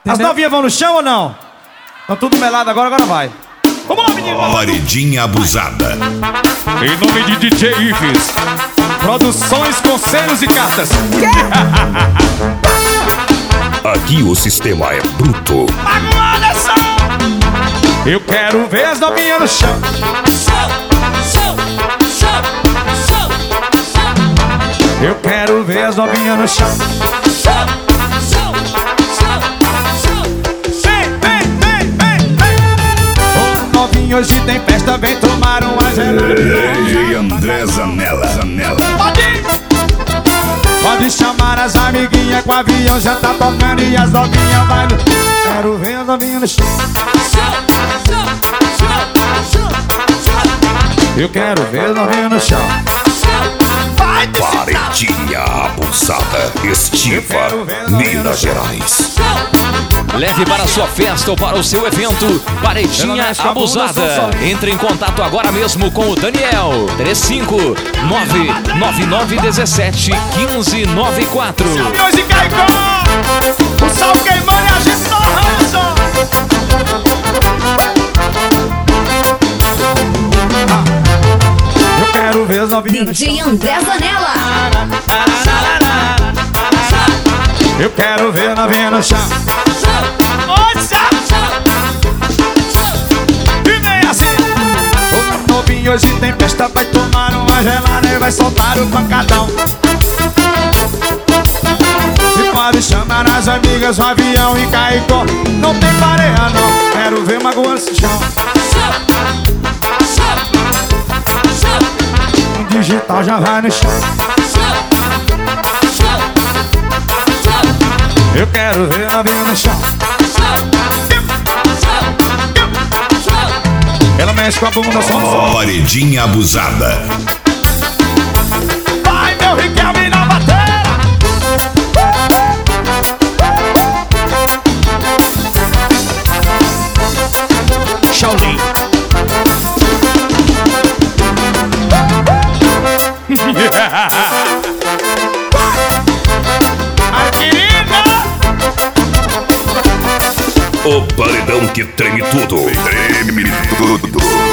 As novinhas vão no chão ou não? Estão tudo melado agora vai. Vamos lá, menino! Paredinha abusada. Em nome de DJ Ives, produções, conselhos e cartas. Aqui o sistema é bruto. Eu quero ver as novinhas no chão. Eu quero ver as novinhas no chão. Hoje tem festa, vem tomar uma gelada. DJ André Zanella. Pode chamar as amiguinhas que o avião já tá tocando e as novinhas vai no... Quero ver as novinhas no chão. Eu quero ver as novinhas no chão. Paredinha abusada. Estiva, Minas Gerais. Leve para a sua festa ou para o seu evento Paredinha Abusada. Entre em contato agora mesmo com o Daniel. 35999171594. Hoje Caicó, o sol queimando e a gente torrando. Eu quero ver as novinhas. DJ André Zanella. Eu quero ver a novinha no chão. E vem assim. O novinho hoje tem festa, vai tomar uma gelada e vai soltar o pancadão. E pode chamar as amigas, o avião e Caicó. Não tem pareia não, quero ver magoando esse chão. O digital já vai no chão. Eu quero ver a novinha no chão. Ela mexe com a bunda só no som. Paredinha abusada. Vai, meu Riquelme na bateria. Shaolin. Ai, querida. O paredão que treme tudo. Treme tudo.